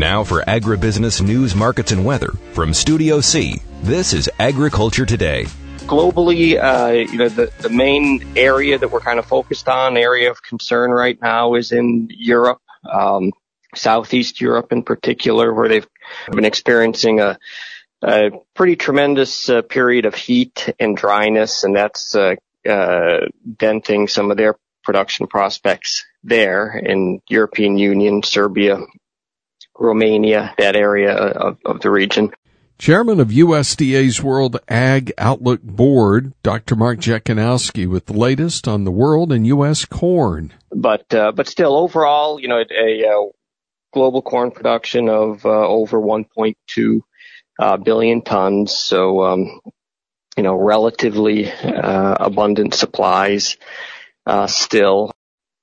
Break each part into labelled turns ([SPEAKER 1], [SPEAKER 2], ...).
[SPEAKER 1] Now for agribusiness news, markets, and weather from Studio C, this is Agriculture Today.
[SPEAKER 2] Globally, the main area that we're kind of focused on, area of concern right now is in Europe, Southeast Europe in particular, where they've been experiencing a pretty tremendous period of heat and dryness, and that's denting some of their production prospects there in European Union, Serbia, Romania, that area of the region.
[SPEAKER 3] Chairman of USDA's World Ag Outlook Board, Dr. Mark Jekanowski, with the latest on the world and U.S. corn.
[SPEAKER 2] But still, overall, a global corn production of over 1.2 billion tons. So, relatively abundant supplies still.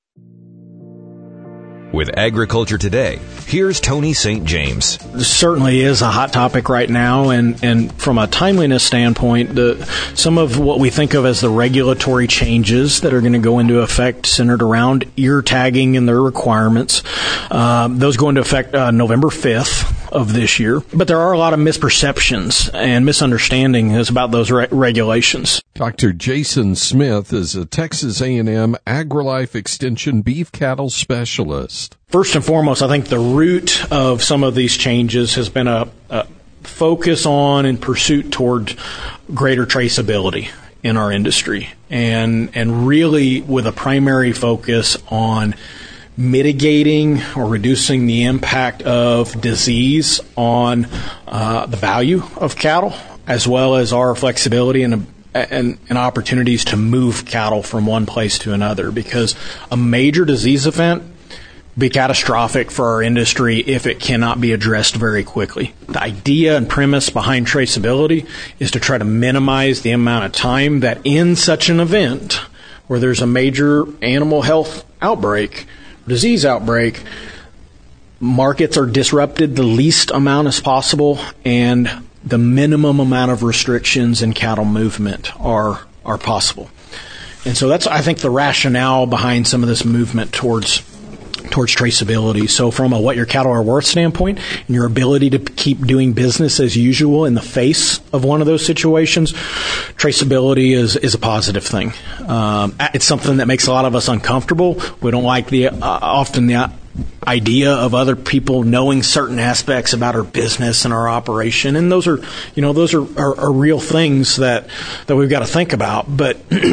[SPEAKER 1] With Agriculture Today, here's Tony St. James.
[SPEAKER 4] This certainly is a hot topic right now, and from a timeliness standpoint, some of what we think of as the regulatory changes that are going to go into effect centered around ear tagging and their requirements, those go into effect November 5th of this year. But there are a lot of misperceptions and misunderstandings about those regulations.
[SPEAKER 3] Dr. Jason Smith is a Texas A&M AgriLife Extension beef cattle specialist.
[SPEAKER 4] First and foremost, I think the root of some of these changes has been a focus on and pursuit toward greater traceability in our industry, and really with a primary focus on mitigating or reducing the impact of disease on the value of cattle, as well as our flexibility and opportunities to move cattle from one place to another, because a major disease event be catastrophic for our industry if it cannot be addressed very quickly. The idea and premise behind traceability is to try to minimize the amount of time that in such an event where there's a major animal health outbreak, disease outbreak, markets are disrupted the least amount as possible, and the minimum amount of restrictions in cattle movement are possible. And so that's, I think, the rationale behind some of this movement towards traceability. So from a what your cattle are worth standpoint and your ability to keep doing business as usual in the face of one of those situations, traceability is a positive thing. It's something that makes a lot of us uncomfortable. We don't like often the idea of other people knowing certain aspects about our business and our operation, and those are real things that we've got to think about. But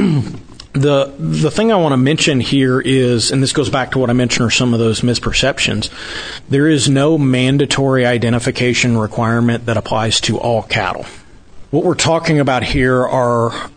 [SPEAKER 4] The thing I want to mention here is, and this goes back to what I mentioned are some of those misperceptions, there is no mandatory identification requirement that applies to all cattle. What we're talking about here are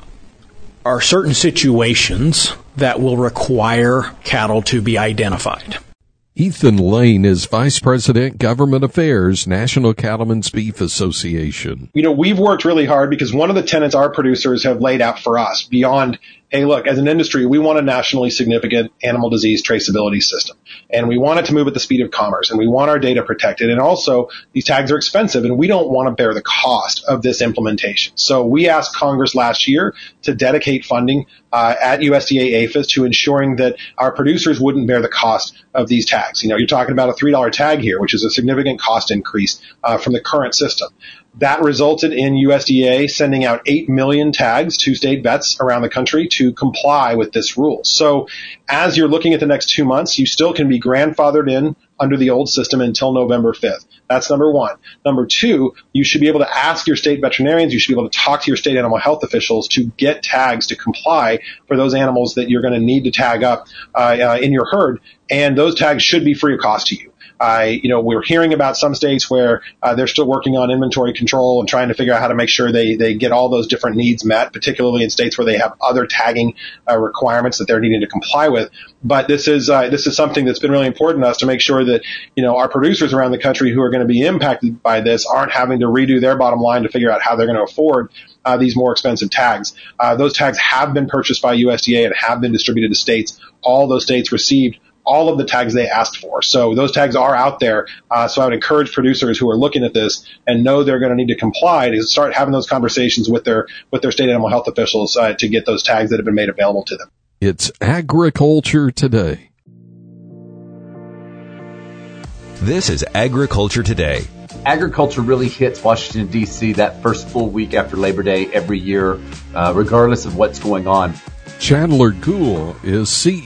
[SPEAKER 4] certain situations that will require cattle to be identified.
[SPEAKER 3] Ethan Lane is Vice President, Government Affairs, National Cattlemen's Beef Association.
[SPEAKER 5] We've worked really hard because one of the tenets our producers have laid out for us beyond, hey, look, as an industry, we want a nationally significant animal disease traceability system. And we want it to move at the speed of commerce. And we want our data protected. And also, these tags are expensive, and we don't want to bear the cost of this implementation. So we asked Congress last year to dedicate funding at USDA APHIS to ensuring that our producers wouldn't bear the cost of these tags. You're talking about a $3 tag here, which is a significant cost increase from the current system. That resulted in USDA sending out 8 million tags to state vets around the country to comply with this rule. So as you're looking at the next 2 months, you still can be grandfathered in under the old system until November 5th. That's number one. Number two, you should be able to ask your state veterinarians, you should be able to talk to your state animal health officials to get tags to comply for those animals that you're going to need to tag up in your herd. And those tags should be free of cost to you. We're hearing about some states where they're still working on inventory control and trying to figure out how to make sure they get all those different needs met, particularly in states where they have other tagging requirements that they're needing to comply with. But this is something that's been really important to us to make sure that, our producers around the country who are going to be impacted by this aren't having to redo their bottom line to figure out how they're going to afford these more expensive tags. Those tags have been purchased by USDA and have been distributed to states. All those states received all of the tags they asked for. So those tags are out there. So I would encourage producers who are looking at this and know they're going to need to comply to start having those conversations with their state animal health officials to get those tags that have been made available to them.
[SPEAKER 3] It's Agriculture Today.
[SPEAKER 1] This is Agriculture Today.
[SPEAKER 6] Agriculture really hits Washington, D.C. that first full week after Labor Day every year, regardless of what's going on.
[SPEAKER 3] Chandler Gould is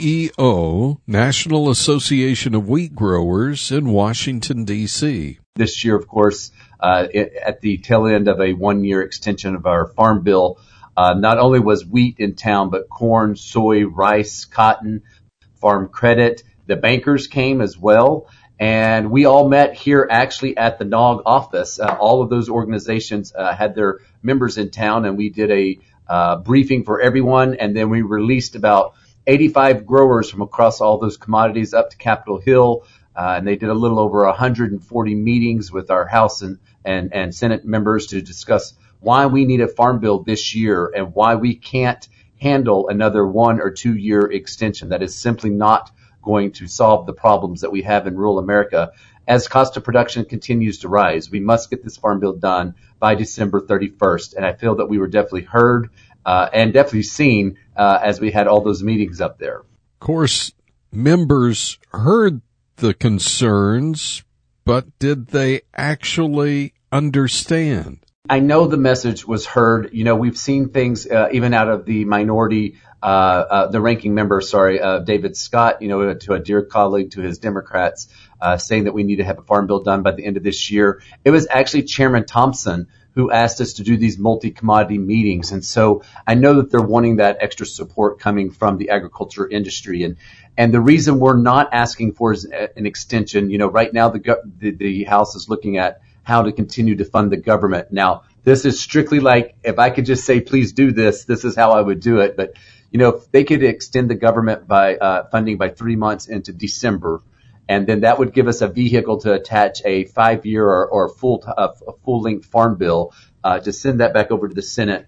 [SPEAKER 3] CEO, National Association of Wheat Growers in Washington, D.C.
[SPEAKER 6] This year, of course, at the tail end of a one-year extension of our farm bill, not only was wheat in town, but corn, soy, rice, cotton, farm credit. The bankers came as well. And we all met here actually at the NOG office. All of those organizations had their members in town, and we did a briefing for everyone. And then we released about 85 growers from across all those commodities up to Capitol Hill. And they did a little over 140 meetings with our House and Senate members to discuss why we need a farm bill this year and why we can't handle another 1 or 2 year extension. That is simply not going to solve the problems that we have in rural America. As cost of production continues to rise, we must get this farm bill done by December 31st. And I feel that we were definitely heard and definitely seen as we had all those meetings up there.
[SPEAKER 3] Of course, members heard the concerns, but did they actually understand?
[SPEAKER 6] I know the message was heard. You know, we've seen things even out of the minority, the ranking member, David Scott, to a dear colleague, to his Democrats, saying that we need to have a farm bill done by the end of this year. It was actually Chairman Thompson who asked us to do these multi-commodity meetings. And so I know that they're wanting that extra support coming from the agriculture industry. And the reason we're not asking for is an extension. Right now the House is looking at how to continue to fund the government. Now, this is strictly like, if I could just say, please do this, this is how I would do it. But, if they could extend the government by funding by 3 months into December, and then that would give us a vehicle to attach a 5-year or a full-length farm bill, to send that back over to the Senate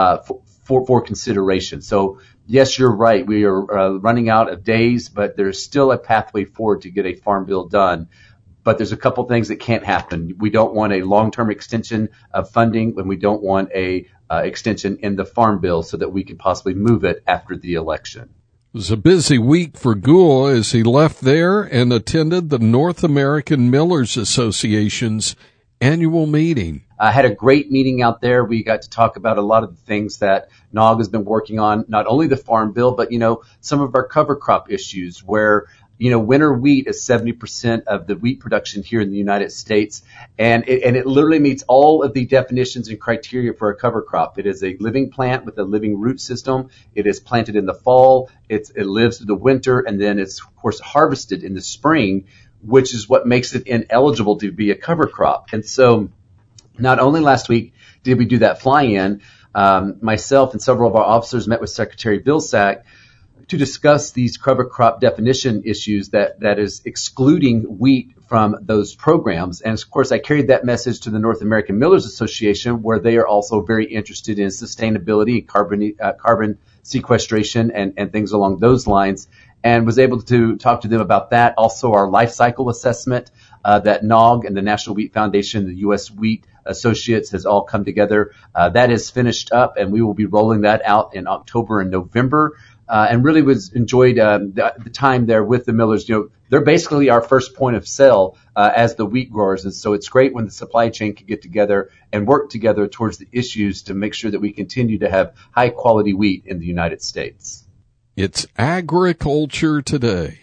[SPEAKER 6] for consideration. So, yes, you're right. We are running out of days, but there's still a pathway forward to get a farm bill done. But there's a couple things that can't happen. We don't want a long-term extension of funding, and we don't want a extension in the farm bill so that we can possibly move it after the election.
[SPEAKER 3] It was a busy week for Gould as he left there and attended the North American Millers Association's annual meeting.
[SPEAKER 6] I had a great meeting out there. We got to talk about a lot of the things that NOG has been working on, not only the farm bill, but, some of our cover crop issues where winter wheat is 70% of the wheat production here in the United States. And it literally meets all of the definitions and criteria for a cover crop. It is a living plant with a living root system. It is planted in the fall. It lives through the winter, and then it's, of course, harvested in the spring, which is what makes it ineligible to be a cover crop. And so not only last week did we do that fly-in, myself and several of our officers met with Secretary Vilsack to discuss these cover crop definition issues that is excluding wheat from those programs. And of course, I carried that message to the North American Millers Association, where they are also very interested in sustainability, carbon sequestration, and things along those lines, and was able to talk to them about that. Also, our life cycle assessment that NOG and the National Wheat Foundation, the U.S. Wheat Associates has all come together. That is finished up, and we will be rolling that out in October and November. And really enjoyed the time there with the millers. They're basically our first point of sale as the wheat growers. And so it's great when the supply chain can get together and work together towards the issues to make sure that we continue to have high quality wheat in the United States.
[SPEAKER 3] It's Agriculture Today.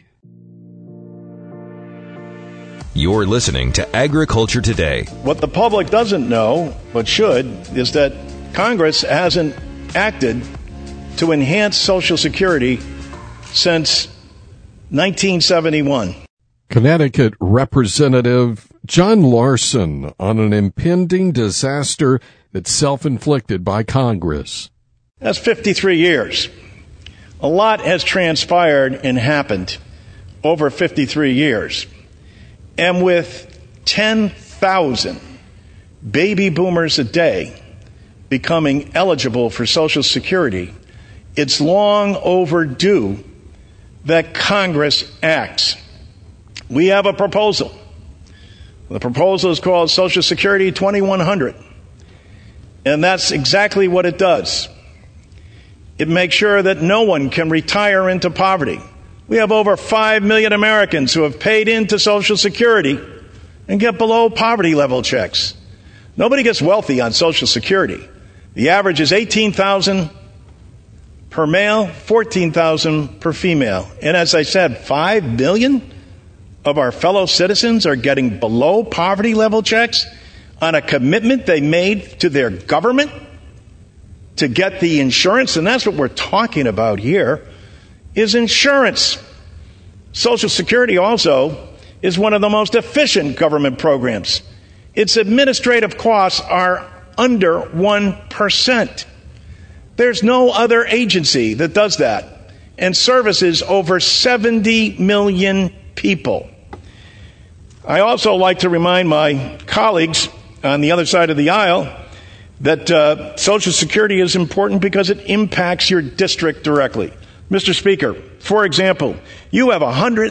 [SPEAKER 1] You're listening to Agriculture Today.
[SPEAKER 7] What the public doesn't know, but should, is that Congress hasn't acted to enhance Social Security since 1971.
[SPEAKER 3] Connecticut Representative John Larson on an impending disaster that's self-inflicted by Congress.
[SPEAKER 7] That's 53 years. A lot has transpired and happened over 53 years. And with 10,000 baby boomers a day becoming eligible for Social Security, it's long overdue that Congress acts. We have a proposal. The proposal is called Social Security 2100. And that's exactly what it does. It makes sure that no one can retire into poverty, We have over 5 million Americans who have paid into Social Security and get below poverty level checks. Nobody gets wealthy on Social Security. The average is $18,000 per male, $14,000 per female. And as I said, 5 million of our fellow citizens are getting below poverty level checks on a commitment they made to their government to get the insurance. And that's what we're talking about here, is insurance. Social Security also is one of the most efficient government programs. Its administrative costs are under 1%. There's no other agency that does that and services over 70 million people. I also like to remind my colleagues on the other side of the aisle that Social Security is important because it impacts your district directly. Mr. Speaker, for example, you have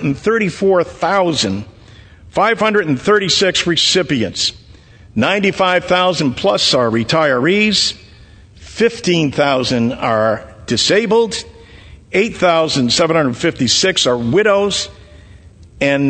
[SPEAKER 7] 134,536 recipients. 95,000 plus are retirees, 15,000 are disabled, 8,756 are widows, and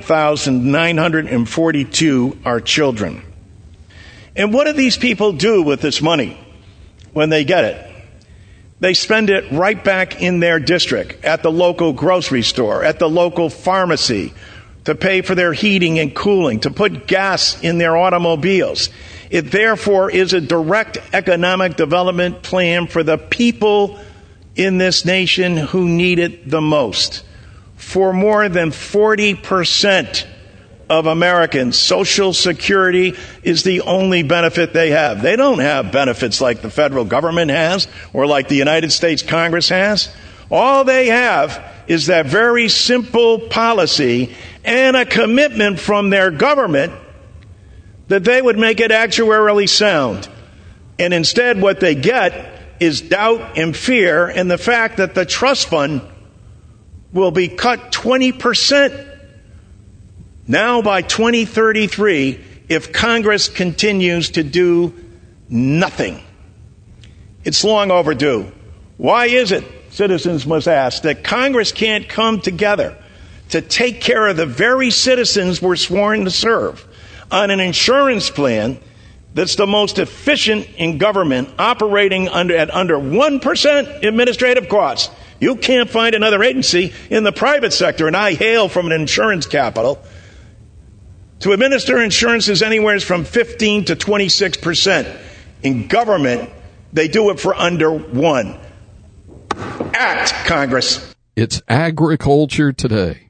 [SPEAKER 7] 9,942 are children. And what do these people do with this money when they get it? They spend it right back in their district, at the local grocery store, at the local pharmacy, to pay for their heating and cooling, to put gas in their automobiles. It therefore is a direct economic development plan for the people in this nation who need it the most. For more than 40% of Americans, Social Security is the only benefit they have. They don't have benefits like the federal government has or like the United States Congress has. All they have is that very simple policy and a commitment from their government that they would make it actuarially sound. And instead what they get is doubt and fear and the fact that the trust fund will be cut 20% now by 2033 if Congress continues to do nothing. It's long overdue. Why is it, citizens must ask, that Congress can't come together to take care of the very citizens we're sworn to serve on an insurance plan that's the most efficient in government, operating at under 1% administrative costs? You can't find another agency in the private sector, and I hail from an insurance capital. To administer insurance is anywhere from 15 to 26%. In government, they do it for under 1%. Act, Congress.
[SPEAKER 3] It's Agriculture Today.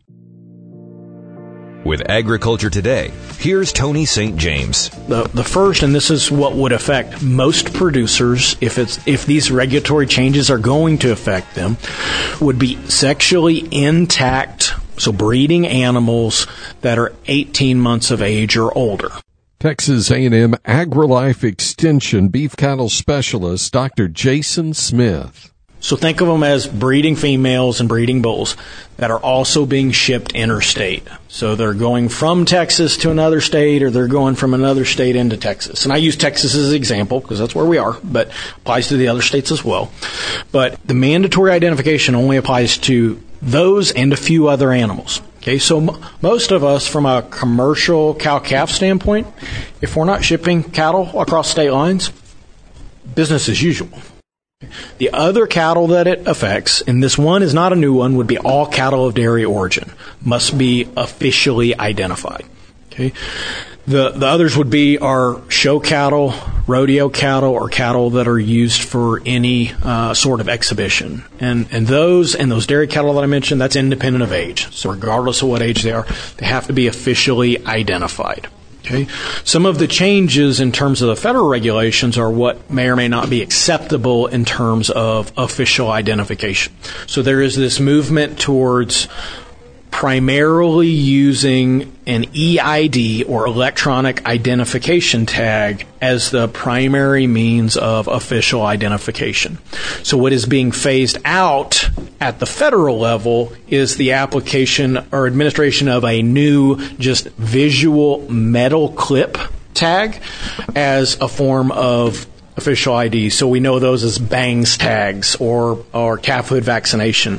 [SPEAKER 1] With Agriculture Today, here's Tony St. James.
[SPEAKER 4] The first, and this is what would affect most producers if these regulatory changes are going to affect them, would be sexually intact, so breeding animals that are 18 months of age or older.
[SPEAKER 3] Texas A&M AgriLife Extension beef cattle specialist, Dr. Jason Smith.
[SPEAKER 4] So think of them as breeding females and breeding bulls that are also being shipped interstate. So they're going from Texas to another state, or they're going from another state into Texas. And I use Texas as an example because that's where we are, but applies to the other states as well. But the mandatory identification only applies to those and a few other animals. Okay, so most of us, from a commercial cow-calf standpoint, if we're not shipping cattle across state lines, business as usual. The other cattle that it affects, and this one is not a new one, would be all cattle of dairy origin. Must be officially identified. Okay. The others would be our show cattle, rodeo cattle, or cattle that are used for any sort of exhibition. And those dairy cattle that I mentioned, that's independent of age. So regardless of what age they are, they have to be officially identified. Okay. Some of the changes in terms of the federal regulations are what may or may not be acceptable in terms of official identification. So there is this movement towards primarily using an EID, or electronic identification tag, as the primary means of official identification. So what is being phased out at the federal level is the application or administration of a new just visual metal clip tag as a form of official ID. So we know those as BANGS tags or calf hood vaccination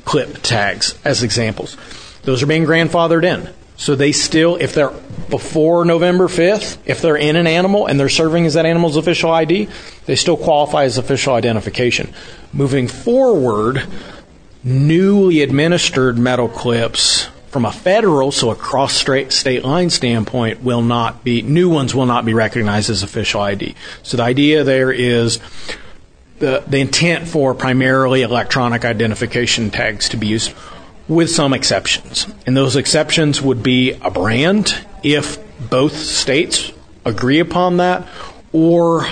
[SPEAKER 4] clip tags as examples. Those are being grandfathered in. So they still, if they're before November 5th, if they're in an animal and they're serving as that animal's official ID, they still qualify as official identification. Moving forward, newly administered metal clips from a federal, so a cross-state line standpoint, new ones will not be recognized as official ID. So the idea there is the intent for primarily electronic identification tags to be used, with some exceptions. And those exceptions would be a brand, if both states agree upon that, or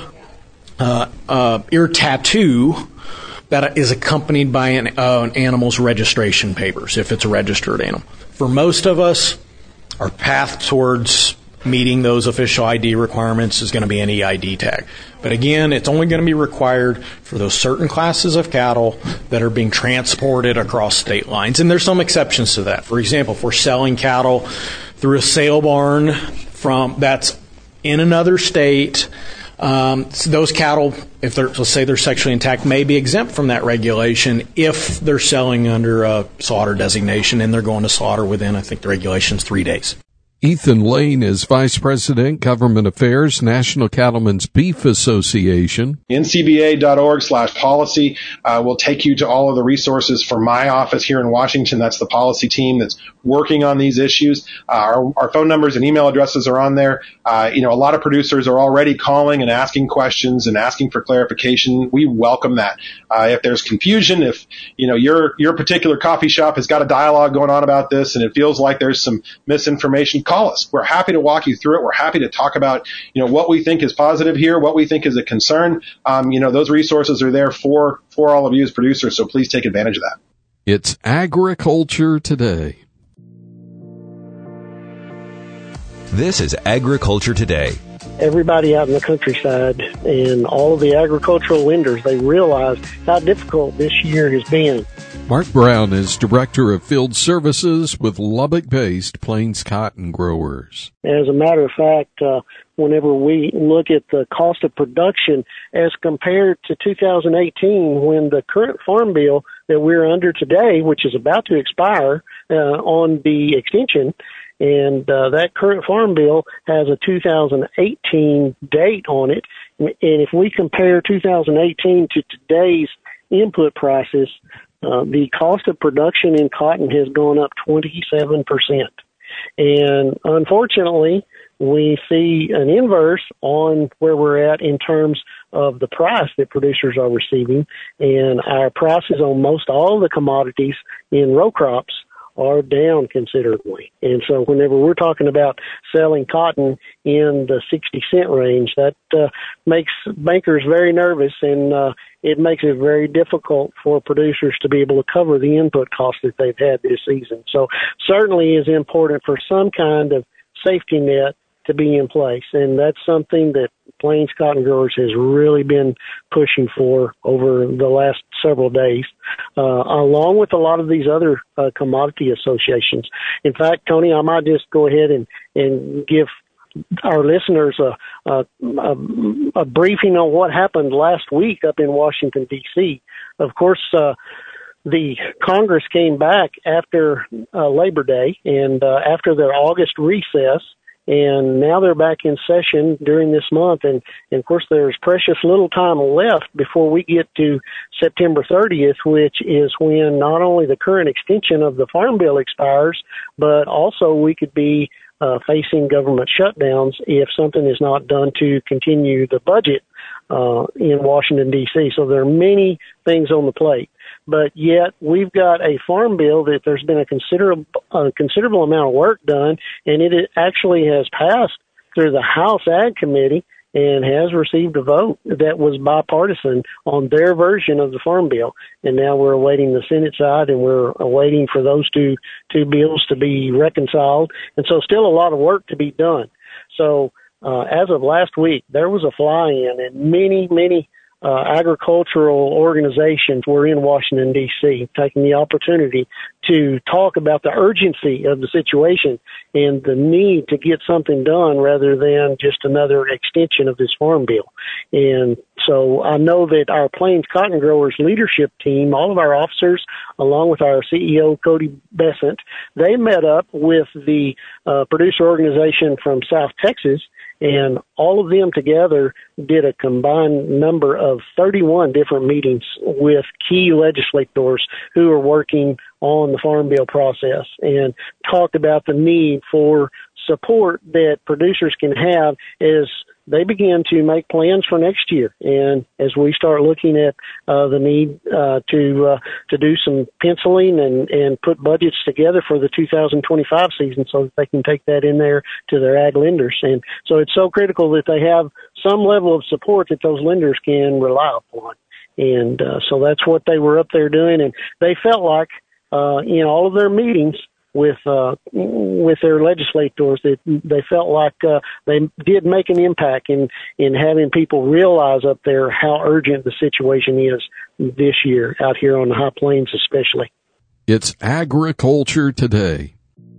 [SPEAKER 4] ear tattoo that is accompanied by an animal's registration papers, if it's a registered animal. For most of us, our path towards meeting those official ID requirements is going to be an EID tag. But again, it's only going to be required for those certain classes of cattle that are being transported across state lines. And there's some exceptions to that. For example, if we're selling cattle through a sale barn that's in another state, those cattle, if let's say they're sexually intact, may be exempt from that regulation if they're selling under a slaughter designation and they're going to slaughter within, I think the regulation's 3 days.
[SPEAKER 3] Ethan Lane is Vice President, Government Affairs, National Cattlemen's Beef Association.
[SPEAKER 5] ncba.org/policy will take you to all of the resources for my office here in Washington. That's the policy team that's working on these issues. Our phone numbers and email addresses are on there. A lot of producers are already calling and asking questions and asking for clarification. We welcome that. If there's confusion, if your particular coffee shop has got a dialogue going on about this and it feels like there's some misinformation, call us. We're happy to walk you through it. We're happy to talk about, what we think is positive here, what we think is a concern. Those resources are there for all of you as producers, so please take advantage of that.
[SPEAKER 3] It's Agriculture Today.
[SPEAKER 1] This is Agriculture Today.
[SPEAKER 8] Everybody out in the countryside and all of the agricultural lenders, they realize how difficult this year has been.
[SPEAKER 3] Mark Brown is Director of Field Services with Lubbock-based Plains Cotton Growers.
[SPEAKER 8] As a matter of fact, whenever we look at the cost of production as compared to 2018, when the current farm bill that we're under today, which is about to expire on the extension, and that current farm bill has a 2018 date on it. And if we compare 2018 to today's input prices, the cost of production in cotton has gone up 27%. And unfortunately, we see an inverse on where we're at in terms of the price that producers are receiving. And our prices on most all of the commodities in row crops are down considerably. And so whenever we're talking about selling cotton in the 60-cent range, that makes bankers very nervous, and it makes it very difficult for producers to be able to cover the input costs that they've had this season. So certainly is important for some kind of safety net to be in place, and that's something that Plains Cotton Growers has really been pushing for over the last several days, along with a lot of these other commodity associations. In fact, Tony, I might just go ahead and give our listeners a briefing on what happened last week up in Washington, D.C. Of course, the Congress came back after Labor Day and after their August recess, and now they're back in session during this month. And of course, there's precious little time left before we get to September 30th, which is when not only the current extension of the Farm Bill expires, but also we could be facing government shutdowns if something is not done to continue the budget in Washington, D.C. So there are many things on the plate. But yet we've got a farm bill that there's been a considerable amount of work done, and it actually has passed through the House Ag Committee and has received a vote that was bipartisan on their version of the farm bill. And now we're awaiting the Senate side, and we're awaiting for those two bills to be reconciled. And so still a lot of work to be done. So as of last week, there was a fly-in, and many agricultural organizations were in Washington, D.C., taking the opportunity to talk about the urgency of the situation and the need to get something done rather than just another extension of this farm bill. And so I know that our Plains Cotton Growers leadership team, all of our officers, along with our CEO, Cody Besant, they met up with the producer organization from South Texas, and all of them together did a combined number of 31 different meetings with key legislators who are working on the Farm Bill process, and talked about the need for support that producers can have as they begin to make plans for next year. And as we start looking at the need to do some penciling and put budgets together for the 2025 season so that they can take that in there to their ag lenders. And so it's so critical that they have some level of support that those lenders can rely upon. And so that's what they were up there doing. And they felt like in all of their meetings with their legislators, that they felt like they did make an impact in having people realize up there how urgent the situation is this year out here on the High Plains especially.
[SPEAKER 3] It's Agriculture Today.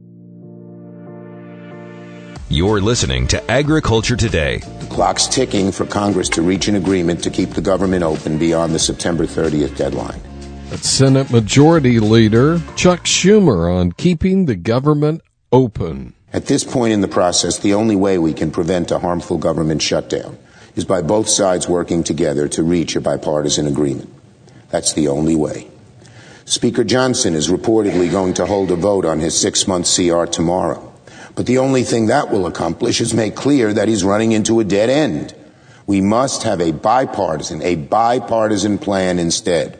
[SPEAKER 1] You're listening to Agriculture Today.
[SPEAKER 9] The clock's ticking for Congress to reach an agreement to keep the government open beyond the September 30th deadline.
[SPEAKER 3] That's Senate Majority Leader Chuck Schumer on keeping the government open.
[SPEAKER 9] At this point in the process, the only way we can prevent a harmful government shutdown is by both sides working together to reach a bipartisan agreement. That's the only way. Speaker Johnson is reportedly going to hold a vote on his 6-month CR tomorrow. But the only thing that will accomplish is make clear that he's running into a dead end. We must have a bipartisan plan instead.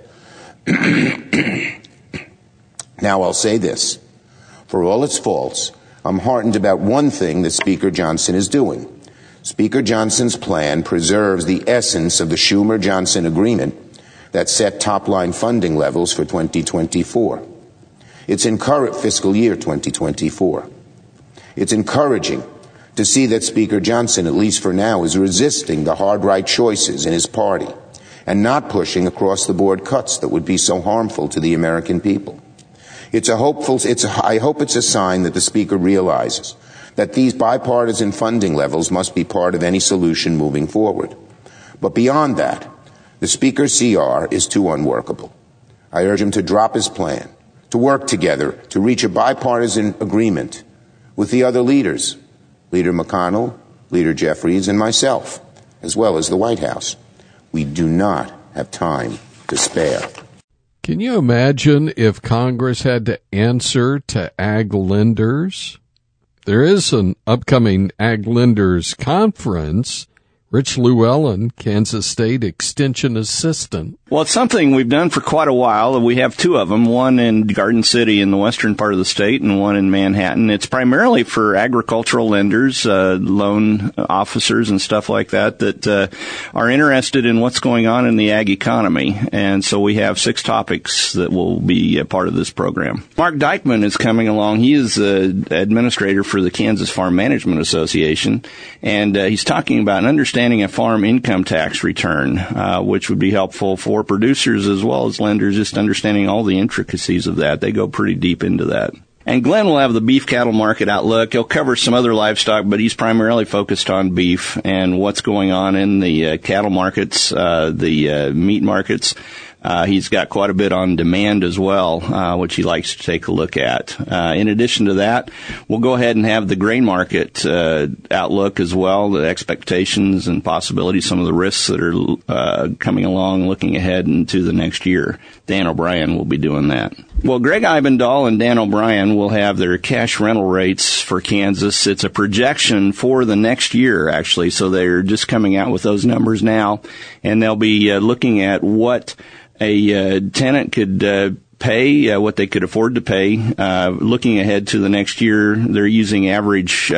[SPEAKER 9] Now I'll say this. For all its faults, I'm heartened about one thing that Speaker Johnson is doing. Speaker Johnson's plan preserves the essence of the Schumer-Johnson agreement that set top-line funding levels for 2024. It's fiscal year 2024. It's encouraging to see that Speaker Johnson, at least for now, is resisting the hard right choices in his party and not pushing across-the-board cuts that would be so harmful to the American people. I hope it's a sign that the Speaker realizes that these bipartisan funding levels must be part of any solution moving forward. But beyond that, the Speaker's CR is too unworkable. I urge him to drop his plan, to work together to reach a bipartisan agreement with the other leaders, Leader McConnell, Leader Jeffries, and myself, as well as the White House. We do not have time to spare.
[SPEAKER 3] Can you imagine if Congress had to answer to ag lenders? There is an upcoming ag lenders conference. Rich Llewellyn, Kansas State Extension Assistant.
[SPEAKER 10] Well, it's something we've done for quite a while. We have two of them, one in Garden City in the western part of the state and one in Manhattan. It's primarily for agricultural lenders, loan officers and stuff like that are interested in what's going on in the ag economy. And so we have 6 topics that will be a part of this program. Mark Dykman is coming along. He is administrator for the Kansas Farm Management Association, and he's talking about understanding a farm income tax return, which would be helpful for producers as well as lenders, just understanding all the intricacies of that. They go pretty deep into that. And Glenn will have the beef cattle market outlook. He'll cover some other livestock, but he's primarily focused on beef and what's going on in the cattle markets, the meat markets. He's got quite a bit on demand as well, which he likes to take a look at. In addition to that, we'll go ahead and have the grain market outlook as well, the expectations and possibilities, some of the risks that are coming along, looking ahead into the next year. Dan O'Brien will be doing that. Well, Greg Eibendahl and Dan O'Brien will have their cash rental rates for Kansas. It's a projection for the next year, actually, so they're just coming out with those numbers now, and they'll be looking at what a tenant could pay, what they could afford to pay. Looking ahead to the next year, they're using average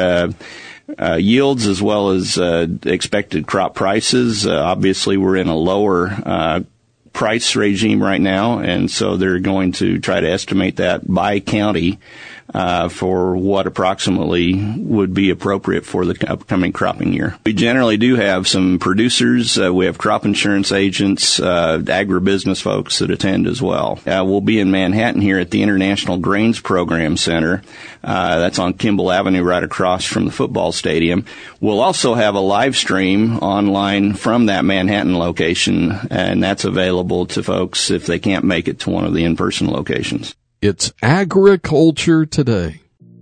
[SPEAKER 10] yields as well as expected crop prices. Obviously, we're in a lower price regime right now, and so they're going to try to estimate that by county for what approximately would be appropriate for the upcoming cropping year. We generally do have some producers. We have crop insurance agents, agribusiness folks that attend as well. We'll be in Manhattan here at the International Grains Program Center. That's on Kimball Avenue right across from the football stadium. We'll also have a live stream online from that Manhattan location, and that's available to folks if they can't make it to one of the in-person locations.
[SPEAKER 3] It's Agriculture Today.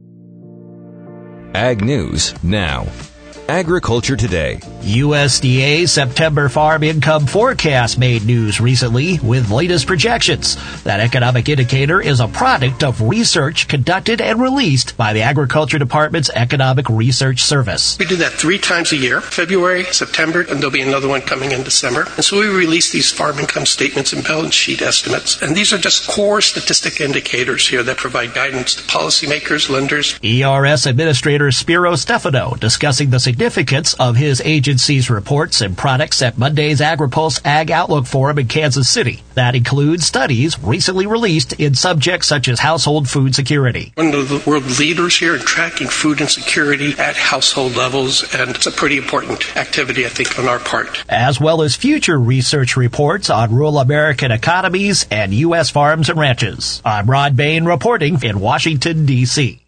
[SPEAKER 1] Ag News Now. Agriculture Today.
[SPEAKER 11] USDA September farm income forecast made news recently with latest projections. That economic indicator is a product of research conducted and released by the Agriculture Department's Economic Research Service.
[SPEAKER 12] We do that 3 times a year, February, September, and there'll be another one coming in December. And so we release these farm income statements and balance sheet estimates. And these are just core statistic indicators here that provide guidance to policymakers, lenders.
[SPEAKER 11] ERS Administrator Spiro Stefano discussing the significance of his agency's reports and products at Monday's AgriPulse Ag Outlook Forum in Kansas City. That includes studies recently released in subjects such as household food security.
[SPEAKER 12] One of the world leaders here in tracking food insecurity at household levels, and it's a pretty important activity, I think, on our part.
[SPEAKER 11] As well as future research reports on rural American economies and U.S. farms and ranches. I'm Rod Bain reporting in Washington, D.C.